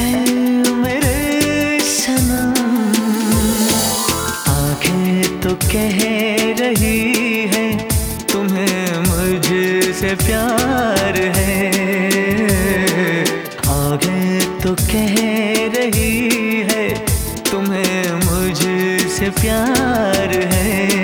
मेरे सनम, आंखें तो कह रही है तुम्हें मुझसे प्यार है। आंखें तो कह रही है तुम्हें मुझसे प्यार है।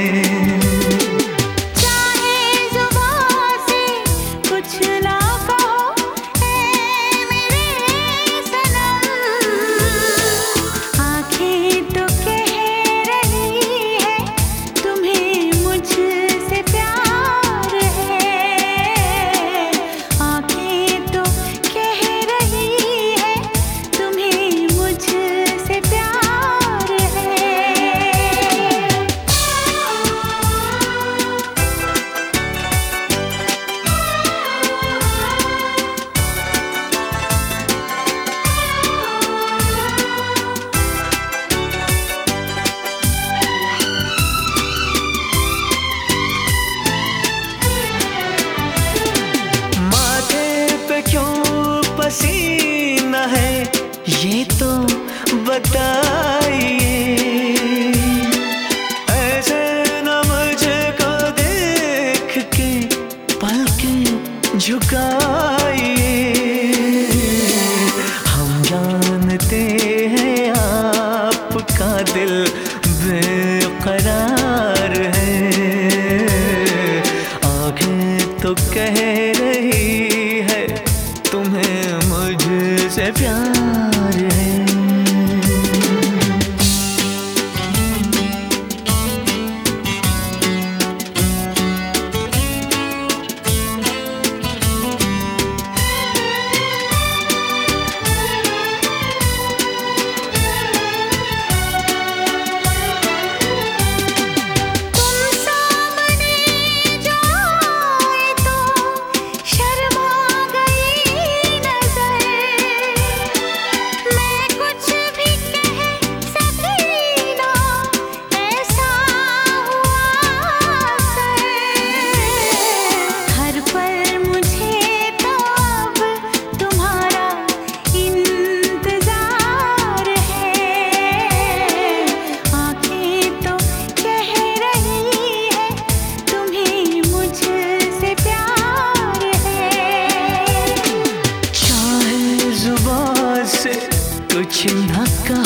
पसीना है ये तो बताइए, ऐसे न मुझको देख के पलकें झुकाइए। हम जानते हैं आपका दिल बेकरार है। आंखें तो कह रही है तुम्हें मुझसे प्यार है। कुछ न कहा